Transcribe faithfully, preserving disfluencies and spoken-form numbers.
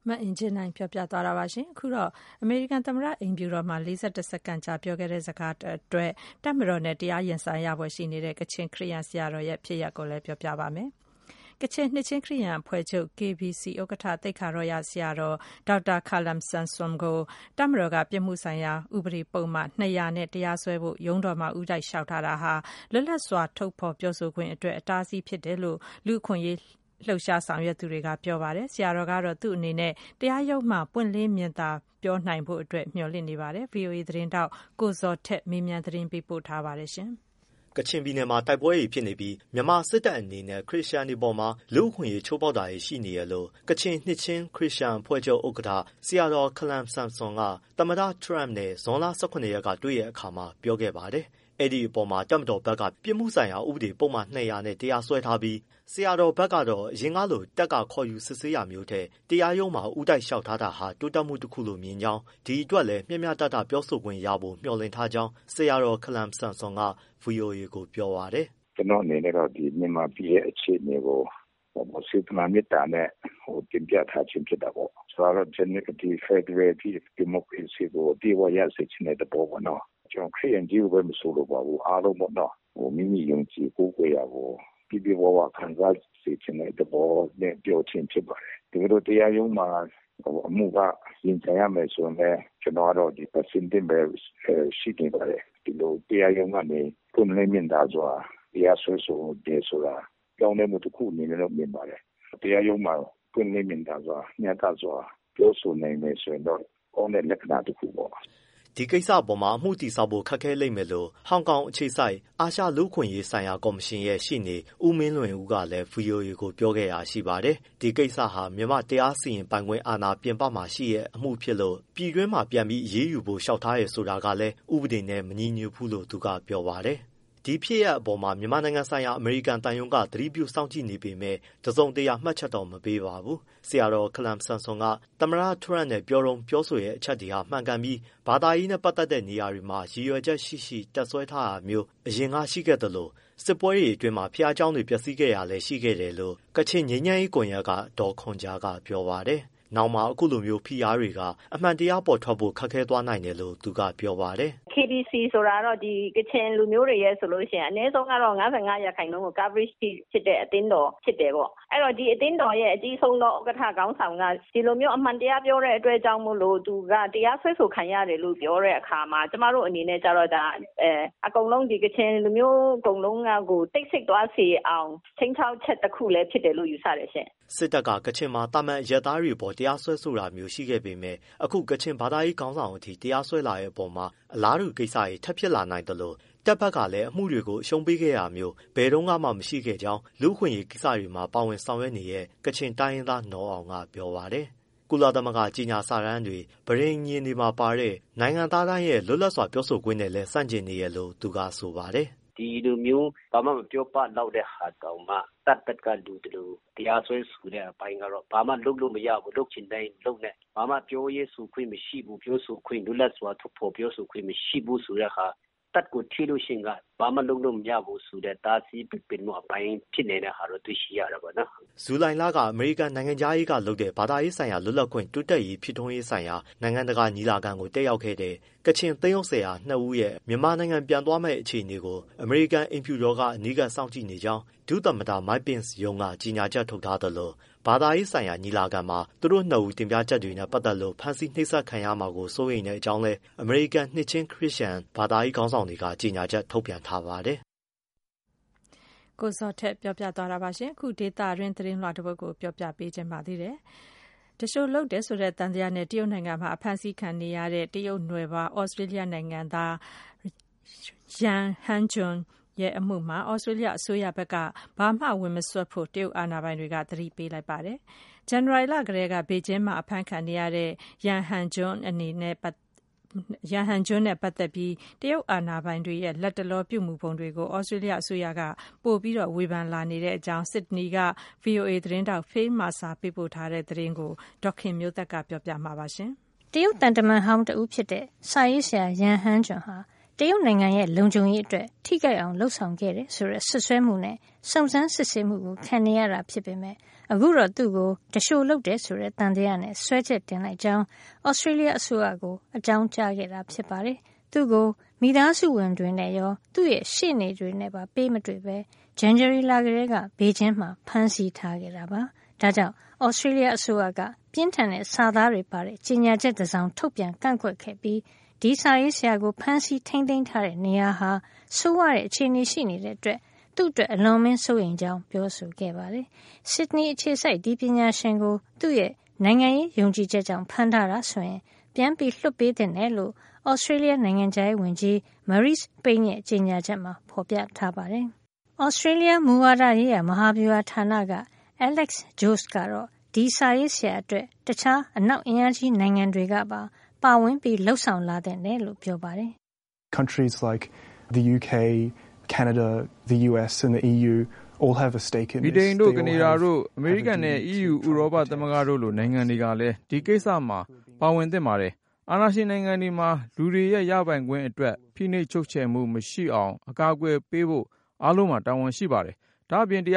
မအင်ဂျင်နိုင်ပြောပြသွားတာပါရှင်အခုတော့အမေရိကန်သမ္မတအိမ်ဖြူတော်မှာ၄၁စက္ကန့်ကြာပြောခဲ့တဲ့စကားအတွက်တပ်မတော်နဲ့တရားရင်ဆိုင်ရဖွယ်ရှိနေတဲ့ကချင်ခရစ်ယာန်ဆရာတော်ရဲ့ဖြစ်ရပ်ကိုလည်းပြောပြပါမယ်ကချင်နှစ်ချင်းခရစ်ယာန်အဖွဲ့ချုပ် K B C ဥက္ကဋ္ဌသိက္ခာတော်ရဆရာတော်ဒေါက်တာခါလမ်ဆမ်ဆွမ်ကိုတပ်မတော်ကပြစ်မှုဆိုင်ရာဥပဒေပုံမှန်၂၀၀နဲ့တရားစွဲဖို့ရုံးတော်မှာဥတိုက်လျှောက်ထားတာဟာလွတ်လပ်စွာထုတ်ဖော်ပြောဆိုခွင့်အတွက်အတားအဆီးဖြစ်တယ်လို့လူ့အခွင့်အရေးလှုပ်ရှားဆောင်ရွက်သူတွေကပြောပါတယ်ဆရာတော်ကတော့သူ့အနေနဲ့တရားရုံးမှာပွင့်လင်းမြင်သာပြောနိုင်ဖို့အတွက်မျှော်လင့်နေပါတယ် V O A သတင်းတောက်ကိုဇော်ထက်မေးမြန်းသတင်းပေးပို့ထားပါတယ်ရှင်ကချင်ပြည်နယ်မှာတိုက်ပွဲတွေဖြစ်နေပြီးမြန်မာစစ်တပ်အနေနဲ့ခရစ်ယာန်တွေပေါ်မှာလူ့အခွင့်အရေးချိုးဖောက်တာတွေရှိနေရလို့ကချင်နှစ်ချင်းခရစ်ယာန်အဖွဲ့ချုပ်ဥက္ကဋ္ဌဆရာတော်ခလမ်ဆမ်ဆွန်ကသမ္မတထရမ့်နဲ့ဇွန်လ၁၇ရက်ကတွေ့ရအခါမှာပြောခဲ့ပါတယ်အဲ့ဒီအပေါ်မှာတပ်မတော်ဘက်ကပြစ်မှုဆိုင်ရာဥပဒေပုံမှန်၂၀၀နဲ့တရားစွဲထားပြီးဆရာတော်ဘက်ကတော့အရင်ကလိုတက်ကခေါ်ယူစစ်ဆေးရမျိုးတဲ့တရားရုံးမှာဥတိုက်လျှောက်ထားတာဟာတိုးတက်မှုတစ်ခုလို့မြင်ကြောင်းဒီအတွက်လည်းမျှမျှတတပြောဆိုခွင့်ရဖို့မျှော်လင့်ထားကြောင်းဆရာတော်ခလမ်ဆမ်ဆွန်က V O A ကိုပြောပါတယ်ကျွန်တော်အနေနဲ့တော့ဒီမြန်မာပြည်ရဲ့အခြေအနေကိုဟိုစေတနာမေတ္တာနဲ့ဟိုတင်ပြထားခြင်းဖြစ်တာပေါ့ဆိုတော့ Genetic Federation Democracy ကိုဒီဝရစေချင်တဲ့ပေါ်ပေါ့နော်ကျွန်တော်ခရစ်ယာန်ကြီးကိုပဲမဆိုလို့ပါဘူးအားလုံးပေါ့နော်ဟိုမိမိယုံကြည်ကိုယ်ကိုယ်ရကိုပြည်ပြည်ဝဝခံစားစေချင်တဲ့ပေါ်နဲ့ပြောချင်းဖြစ်ပါတယ်ဒီလိုတရားရုံးမှာအမှုကရင်ဆိုင်ရမယ်ဆိုရင်ကျွန်တော်တို့ဒီ percentage ပဲရှိနေပါတယ်ဒီလိုတရားရုံးကနေပုံနေမြင်တာဆိုတာတရားစွဲဆိုတယ်ဆိုတာကြောင်းနေမှုတစ်ခုအနေနဲ့မြင်ပါတယ်တရားရုံးမှာပုံနေမြင်တာဆိုတာညတာဆိုတာပြောဆိုနိုင်မယ်ဆိုရင်တော့အောင်းတဲ့လက္ခဏာတစ်ခုပေါ့ဒီကိစ္စအပေါ်မှာအမှုတည်ဆောက်ဖို့ခက်ခဲလိမ့်မယ်လို့ဟောင်ကောင်အခြေစိုက်အာရှလူ့အခွင့်အရေးဆိုင်ရာကော်မရှင်ရဲ့ရှေ့နေဦးမင်းလွင်ဦးကလည်း V O A ကိုပြောခဲ့ရရှိပါတယ်။ဒီကိစ္စဟာမြန်မာတရားစီရင်ပိုင်ခွင့်အာဏာပြင်ပမှာရှိရဲ့အမှုဖြစ်လို့ပြည်တွင်းမှာပြန်ပြီးအရေးယူဖို့လျှောက်ထားရဆိုတာကလည်းဥပဒေနဲ့မညီညွတ်ဘူးလို့သူကပြောပါတယ်။ဒီဖြစ်ရပ်အပေါ်မှာမြန်မာနိုင်ငံဆိုင်ရာအမေရိကန်တန်ယုံကသတိပြုစောင့်ကြည့်နေပေမဲ့တစုံတရာမှတ်ချက်တော့မပေးပါဘူးဆရာတော်ခလမ်ဆမ်ဆွန်ကသမ္မတထရမ့်နဲ့ပြောတော့ပြောဆိုရဲ့အချက်တွေဟာမှန်ကန်ပြီးဘာသာရေးနဲ့ပတ်သက်တဲ့နေရာတွေမှာရည်ရွယ်ချက်ရှိရှိတက်ဆွဲထားတာမျိုးအရင်ကရှိခဲ့တယ်လို့စစ်ပွဲတွေအတွင်းမှာဖျားเจ้าတွေပျက်စီးခဲ့ရလဲရှိခဲ့တယ်လို့ကချင်ငြိမ်းချမ်းရေးကွန်ရက်ကဒေါ်ခွန်ဂျာကပြောပါတယ်နောက်မှာအခုလိုမျိုးဖိအားတွေကအမှန်တရားပေါ်ထွက်ဖို့ခက်ခဲသွားနိုင်တယ်လို့သူကပြောပါတယ် K B C ဆိုတာတော့ဒီကချင်လူမျိုးတွေရဲ့ဆိုလို့ရှိရင်အနည်းဆုံးကတော့၅၅ရာခိုင်နှုန်းကို coverage ဖြစ်တဲ့အသင်းတော်ဖြစ်တယ်ပေါ့အဲ့တော့ဒီအသင်းတော်ရဲ့အကြီးဆုံးသောဥက္ကဋ္ဌခေါင်းဆောင်ကဒီလိုမျိုးအမှန်တရားပြောတဲ့အတွက်ကြောင့်မို့လို့သူကတရားဆွဲဆိုခံရတယ်လို့ပြောတဲ့အခါမှာကျမတို့အနေနဲ့ကြတော့ဒါအဲအကုန်လုံးဒီကချင်လူမျိုးအကုန်လုံးကကိုတိတ်ဆိတ်သွားစေအောင်ချင်းချောက်ချက်တစ်ခုလည်းဖြစ်တယ်လို့ယူဆတယ်ရှင်စစ်တပ်ကကချင်မှာတာမန်ရဲသားတွေပေါ်တရားစွဲဆိုတာမျိုးရှိခဲ့ပေမဲ့အခုကချင်ဘာသာရေးခေါင်းဆောင်အထိတရားစွဲလာတဲ့အပေါ်မှာအလားတူကိစ္စတွေထပ်ဖြစ်လာနိုင်တယ်လို့တပ်ဘက်ကလည်းအမှုတွေကိုအရှုံးပေးခဲ့ရမျိုးဘယ်တော့မှမရှိခဲ့ကြောင်းလူ့အခွင့်အရေးကိစ္စတွေမှာပါဝင်ဆောင်ရွက်နေတဲ့ကချင်တိုင်းရင်းသားနော်အောင်ကပြောပါတယ်ကုလသမဂ္ဂကြီးညာစာတမ်းတွေဗရိညင်တွေမှာပါတဲ့နိုင်ငံသားတိုင်းရဲ့လွတ်လပ်စွာပြောဆိုခွင့်နဲ့လည်းစန့်ကျင်နေရလို့သူကဆိုပါတယ်ဒီလိုမျိုးဘာမှမပြောပလောက်တဲ့ဟာတောင်မှတတ်တက်ကလူတို့တရားစွဲဆိုတဲ့အပိုင်းကတော့ဘာမှလုပ်လို့မရဘူးလုပ်ချင်တိုင်းလုပ်နေဘာမှပြောရေးဆိုခွင့်မရှိဘူးပြောဆိုခွင့်လွတ်လပ်စွာထုတ်ဖော်ပြောဆိုခွင့်မရှိဘူးဆိုတဲ့ဟာတတ်ကိုထိလို့ရှိရင်ကဘာမှလုပ်လို့မရဘူးဆိုတဲ့တာစီပပင်မှုအပိုင်းဖြစ်နေတဲ့ဟာတော့သိရှိရတာပေါ့နော်ဇူလိုင်လကအမေရိကန်နိုင်ငံသားရေးကလုပ်တဲ့ဘာသာရေးဆိုင်ရာလွတ်လပ်ခွင့်တိုးတက်ရေးဖြစ်ထွန်းရေးဆိုင်ရာနိုင်ငံတကာညီလာခံကိုတက်ရောက်ခဲ့တဲ့ကချင်သိန်းဥဆရာနှစ်ဦးရဲ့မြန်မာနိုင်ငံပြန်သွားမဲ့အခြေအနေကိုအမေရိကန်အင်ဖြူတော်ကအနီးကပ်စောင့်ကြည့်နေကြောင်းဒုသမ္မတမိုက်ပင်စ်ယုံကကြီးညာချက်ထုတ်ထားတယ်လို့ဘာသာရေးဆိုင်ရာညီလာခံမှာသူတို့နှစ်ဦးတင်ပြချက်တွေနဲ့ပတ်သက်လို့ဖန်ဆီးနှိပ်စက်ခံရမှာကိုစိုးရိမ်တဲ့အကြောင်းလဲအမေရိကန်နှစ်ချင်းခရစ်ယာန်ဘာသာရေးခေါင်းဆောင်တွေကကြီးညာချက်ထုတ်ပြန်ထားပါတယ်။ကိုစောထက်ပြောပြသွားတာပါရှင်။ခုဒေတာရင်းသတင်းလွှာတစ်ပုဒ်ကိုပြောပြပေးခြင်းပါသေးတယ်။တရှို့လုတ်တယ်ဆိုတဲ့တန်တရားနဲ့တရုတ်နိုင်ငံမှာအဖမ်းဆီးခံနေရတဲ့တရုတ်နွယ်ဖွားဩစတြေးလျနိုင်ငံသားရန်ဟန်ဂျွန်ရဲ့အမှုမှာဩစတြေးလျအစိုးရဘက်ကဘာမှဝင်မစွက်ဖို့တရုတ်အာဏာပိုင်တွေကသတိပေးလိုက်ပါတယ်။ဇန်နဝါရီလကတည်းကဘေကျင်းမှာအဖမ်းခံနေရတဲ့ရန်ဟန်ဂျွန်အနေနဲ့ရန်ဟန်ဂျွန်းနဲ့ပတ်သက်ပြီးတရုတ်အာဏာပိုင်တွေရဲ့လက်တလောပြုမှုပုံတွေကိုဩစတြေးလျအစိုးရကပို့ပြီးတော့ဝေဖန်လာနေတဲ့အကြောင်းစစ်ဒနီက V O A သတင်းတောက်ဖေးမာစာပေးပို့ထားတဲ့သတင်းကိုဒေါခင်မျိုးသက်ကပြောပြမှာပါရှင်။တရုတ်တန်တမန်ဟောင်းတဦးဖြစ်တဲ့စာရေးဆရာရန်ဟန်ဂျွန်ဟာတရုတ်နိုင်ငံရဲ့လုံခြုံရေးအတွက်ထိခိုက်အောင်လှုံ့ဆော်ခဲ့တယ်ဆိုတဲ့ဆွဆွဲမှုနဲ့စုံစမ်းစစ်ဆေးမှုကိုခံနေရတာဖြစ်ပေမဲ့အခုတော့သူ့ကိုတရှို့လုပ်တယ်ဆိုတဲ့တန်တရားနဲ့ဆွဲချက်တင်လိုက်ကြောင်းဩစတြေးလျအစိုးရကိုအကြောင်းကြားခဲ့တာဖြစ်ပါတယ်။သူ့ကိုမိသားစုဝင်တွေနဲ့ရောသူ့ရဲ့ရှေ့နေတွေနဲ့ပါပေးမတွေ့ပဲဇန်နဝါရီလကတည်းကဘေကျင်းမှာဖမ်းဆီးထားခဲ့တာပါ။ဒါကြောင့်ဩစတြေးလျအစိုးရကပြင်းထန်တဲ့စာသားတွေပါတဲ့ကြေညာချက်တစ်စောင်ထုတ်ပြန်ကန့်ကွက်ခဲ့ပြီးဒီစာရေးဆရာကိုဖမ်းဆီးထိန်းသိမ်းထားတဲ့နေရာဟာဆိုးရတဲ့အခြေအနေရှိနေတဲ့အတွက်သူ့အတွက်အလွန်မင်းစိုးရိမ်ကြောင်းပြောဆိုခဲ့ပါတယ်။ဆစ်ဒနီအခြေစိုက်ဒီပညာရှင်ကိုသူ့ရဲ့နိုင်ငံရေးယုံကြည်ချက်ကြောင့်ဖမ်းထားတာဆိုရင်ပြန်ပြီးလွှတ်ပေးတဲ့နယ်လို့ဩစတြေးလျနိုင်ငံခြားရေးဝန်ကြီး Marise Payne ရဲ့ကြေညာချက်မှာဖော်ပြထားပါတယ်။ဩစတြေးလျမူဝါဒရေးရာမဟာဗျူဟာဌာနက Alex Jones ကတော့ဒီစာရေးဆရာအတွက်တခြားအနောက်အင်အားကြီးနိုင်ငံတွေကပါပါဝင်ပြီးလှုပ်ဆောင်လာတဲ့နယ်လို့ပြောပါတယ်။ Countries like the U K, Canada, the U S and the E U all have a stake in this. ဗြိတိန်တို့ကနေဒါတို့အမေရိကန်နဲ့ E U ဥရောပသမဂ္ဂတို့လိုနိုင်ငံတွေကလည်းဒီကိစ္စမှာပါဝင်သင့်ပါတယ်။အာဏာရှင်နိုင်ငံတွေမှာလူတွေရဲ့ရပိုင်ခွင့်အတွက်ဖိနှိပ်ချုပ်ချယ်မှုမရှိအောင်အကာအကွယ်ပေးဖို့အားလုံးမှာတာဝန်ရှိပါတယ်။ဒါ့အပြင်